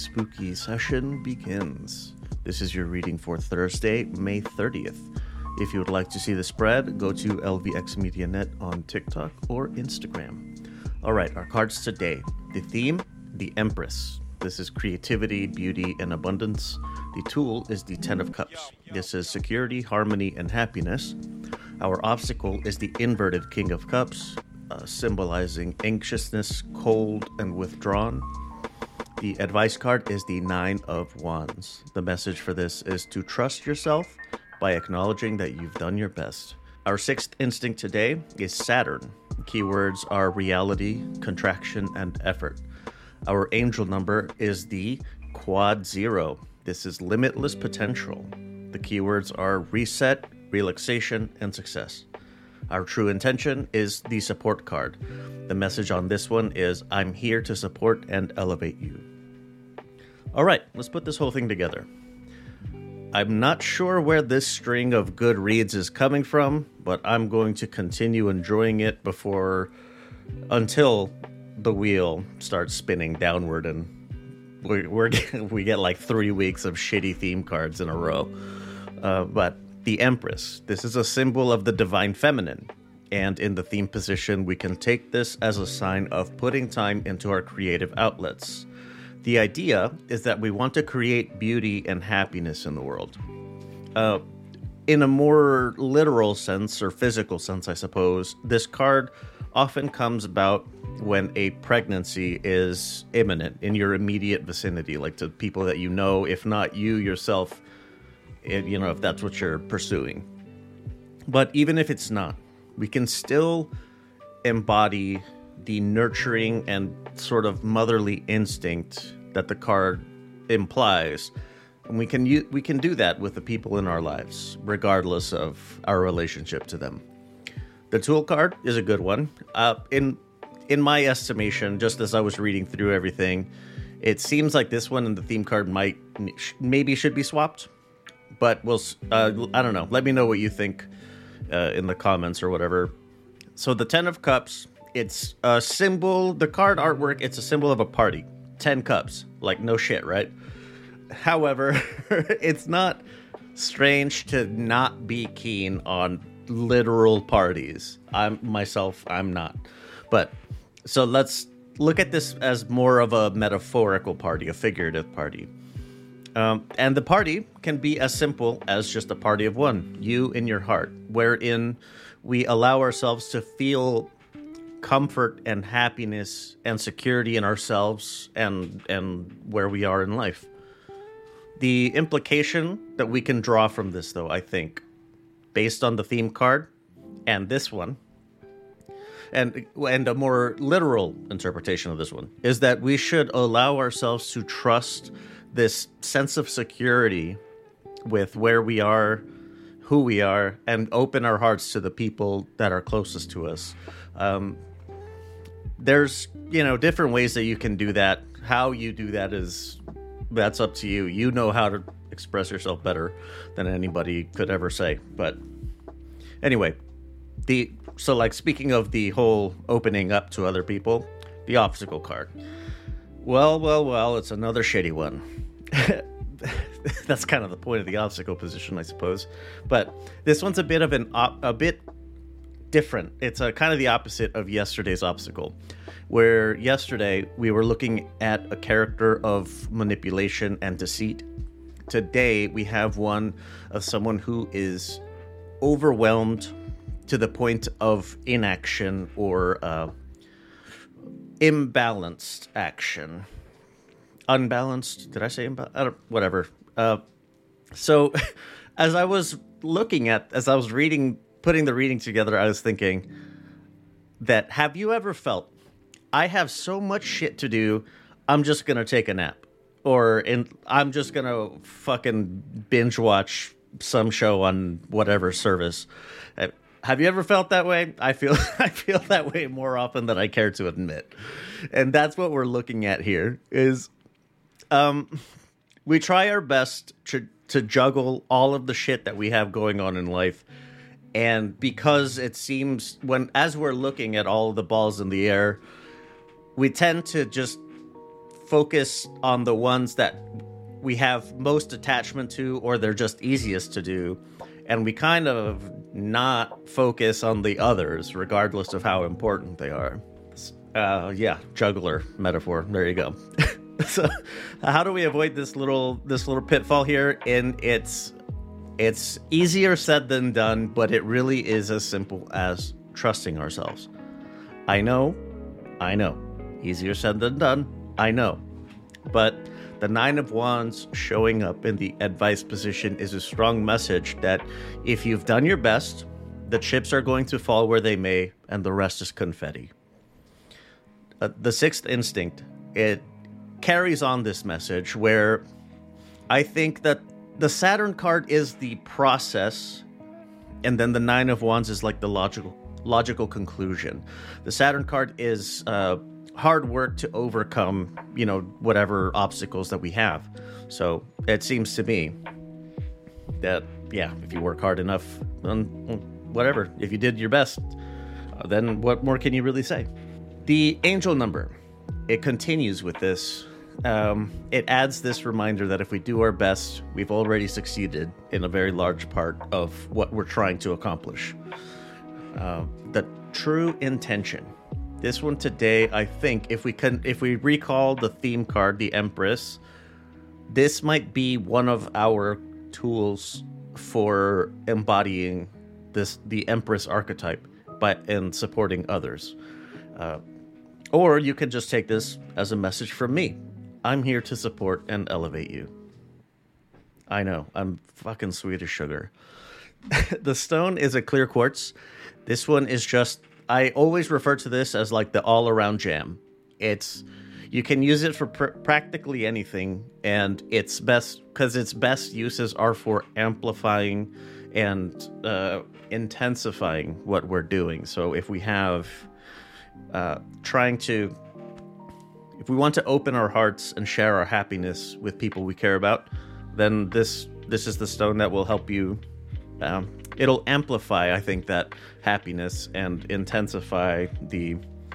spooky session begins. This is your reading for Thursday, May 30th. If you would like to see the spread, go to LVX Media Net on TikTok or Instagram. All right, our cards today. The theme, the Empress. This is creativity, beauty, and abundance. The tool is the Ten of Cups. This is security, harmony, and happiness. Our obstacle is the inverted King of Cups, symbolizing anxiousness, cold, and withdrawn. The advice card is the Nine of Wands. The message for this is to trust yourself by acknowledging that you've done your best. Our sixth instinct today is Saturn. Keywords are reality, contraction, and effort. Our angel number is the Quad Zero. This is limitless potential. The keywords are reset, relaxation, and success. Our true intention is the support card. The message on this one is, I'm here to support and elevate you. All right, let's put this whole thing together. I'm not sure where this string of good reads is coming from, but I'm going to continue enjoying it until the wheel starts spinning downward and we get like 3 weeks of shitty theme cards in a row. But the Empress, this is a symbol of the divine feminine. And in the theme position, we can take this as a sign of putting time into our creative outlets. The idea is that we want to create beauty and happiness in the world. In a more literal sense, or physical sense, I suppose, this card often comes about when a pregnancy is imminent in your immediate vicinity, like to people that you know, if not you yourself, if that's what you're pursuing. But even if it's not, we can still embody the nurturing and sort of motherly instinct that the card implies. And we can do that with the people in our lives, regardless of our relationship to them. The Tool card is a good one. In my estimation, just as I was reading through everything, it seems like this one and the theme card maybe should be swapped. But I don't know. Let me know what you think in the comments or whatever. So the Ten of Cups, it's a symbol. The card artwork, it's a symbol of a party. 10 cups. Like, no shit, right? However, it's not strange to not be keen on literal parties. I'm not. But so let's look at this as more of a metaphorical party, a figurative party. And the party can be as simple as just a party of one, you in your heart, wherein we allow ourselves to feel comfort and happiness and security in ourselves and where we are in life. The implication that we can draw from this, though, I think, based on the theme card and this one, and a more literal interpretation of this one, is that we should allow ourselves to trust this sense of security with where we are, who we are, and open our hearts to the people that are closest to us. There's, different ways that you can do that. How you do that that's up to you. You know how to express yourself better than anybody could ever say. But anyway, speaking of the whole opening up to other people, the obstacle card. Well, it's another shitty one. That's kind of the point of the obstacle position, I suppose. But this one's a bit different. It's kind of the opposite of yesterday's obstacle, where yesterday we were looking at a character of manipulation and deceit. Today we have one of someone who is overwhelmed to the point of inaction or imbalanced action. Unbalanced? Did I say imbalanced? Whatever. So as I was reading, putting the reading together, I was thinking that, have you ever felt, I have so much shit to do, I'm just going to take a nap. I'm just going to fucking binge watch some show on whatever service. Have you ever felt that way? I feel that way more often than I care to admit. And that's what we're looking at here is we try our best to juggle all of the shit that we have going on in life. And because it seems as we're looking at all the balls in the air, we tend to just focus on the ones that we have most attachment to, or they're just easiest to do, and we kind of not focus on the others, regardless of how important they are. Yeah, juggler metaphor. There you go. So, how do we avoid this little pitfall here? And it's easier said than done, but it really is as simple as trusting ourselves. I know. Easier said than done. I know. But the Nine of Wands showing up in the advice position is a strong message that if you've done your best, the chips are going to fall where they may, and the rest is confetti. The Sixth Instinct, it carries on this message where I think that the Saturn card is the process, and then the Nine of Wands is like the logical conclusion. The Saturn card is hard work to overcome, whatever obstacles that we have. So it seems to me that, yeah, if you work hard enough, then whatever, if you did your best, then what more can you really say? The angel number, it continues with this. It adds this reminder that if we do our best, we've already succeeded in a very large part of what we're trying to accomplish. The true intention. This one today, I think, if we recall the theme card, the Empress, this might be one of our tools for embodying the Empress archetype, and supporting others. Or you can just take this as a message from me. I'm here to support and elevate you. I know, I'm fucking sweet as sugar. The stone is a clear quartz. This one is just, I always refer to this as like the all-around jam. You can use it for practically anything, and it's best because its best uses are for amplifying and intensifying what we're doing. So if we have if we want to open our hearts and share our happiness with people we care about, then this is the stone that will help you. It'll amplify, I think, that happiness and intensify the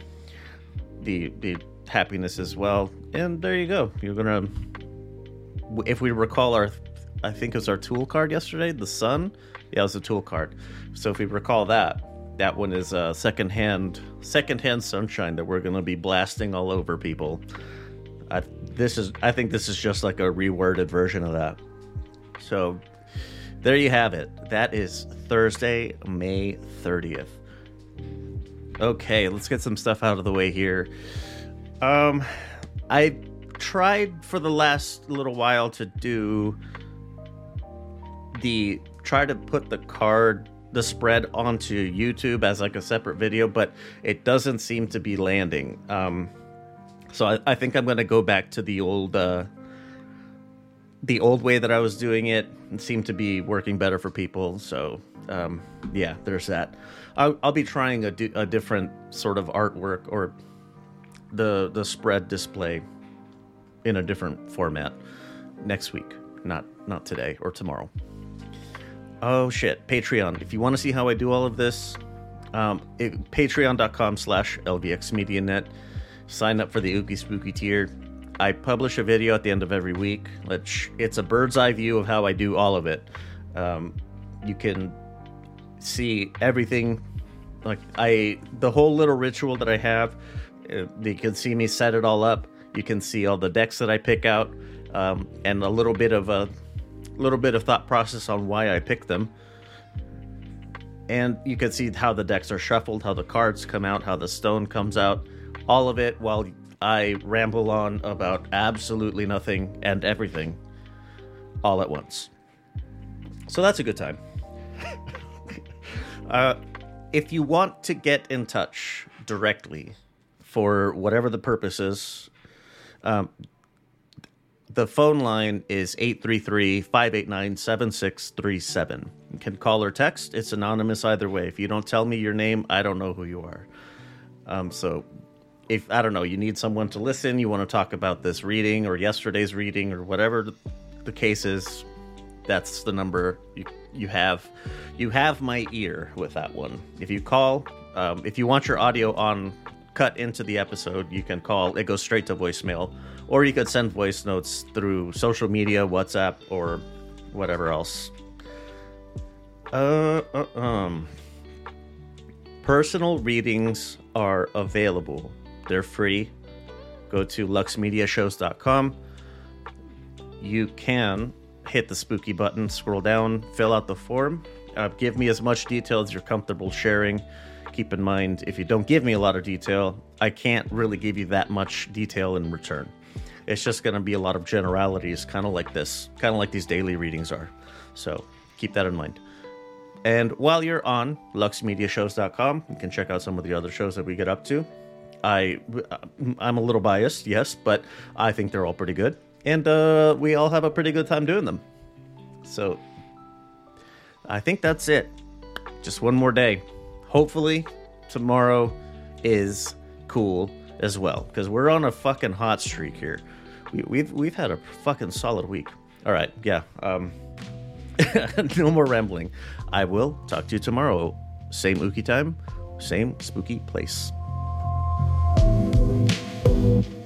happiness as well. And there you go. You're gonna, if we recall I think it was our tool card yesterday, the sun. Yeah, it was a tool card. So if we recall that one is a secondhand sunshine that we're going to be blasting all over people. I think this is just like a reworded version of that. So there you have it. That is Thursday, May 30th. Okay, let's get some stuff out of the way here. I tried for the last little while to try to put the spread onto YouTube as like a separate video, but it doesn't seem to be landing. So I think I'm going to go back to the old way that I was doing it. It seemed to be working better for people. So yeah, there's that. I'll be trying a different sort of artwork or the spread display in a different format next week, not today or tomorrow. Oh shit, Patreon. If you want to see how I do all of this, patreon.com/LVXMediaNet. Sign up for the Ookie Spooky tier. I publish a video at the end of every week. It's a bird's eye view of how I do all of it. You can see everything, the whole little ritual that I have. You can see me set it all up. You can see all the decks that I pick out, and a little bit of thought process on why I picked them. And you can see how the decks are shuffled, how the cards come out, how the stone comes out, all of it while I ramble on about absolutely nothing and everything all at once. So that's a good time. If you want to get in touch directly for whatever the purpose is, the phone line is 833-589-7637. You can call or text. It's anonymous either way. If you don't tell me your name, I don't know who you are. So if, I don't know, you need someone to listen, you want to talk about this reading or yesterday's reading or whatever the case is, that's the number you have. You have my ear with that one. If you call, if you want your audio on cut into the episode, you can call. It goes straight to voicemail, or you could send voice notes through social media, WhatsApp, or whatever else. Personal readings are available. They're free. Go to luxmediashows.com. You can hit the spooky button, scroll down, fill out the form. Give me as much detail as you're comfortable sharing. Keep in mind, if you don't give me a lot of detail, I can't really give you that much detail in return. It's just going to be a lot of generalities, kind of like this, kind of like these daily readings are. So keep that in mind. And while you're on luxmediashows.com, you can check out some of the other shows that we get up to. I'm a little biased, yes, but I think they're all pretty good. And we all have a pretty good time doing them. So I think that's it. Just one more day. Hopefully tomorrow is cool as well, because we're on a fucking hot streak here. We've had a fucking solid week. All right, yeah. No more rambling. I will talk to you tomorrow. Same Ookie time, same spooky place.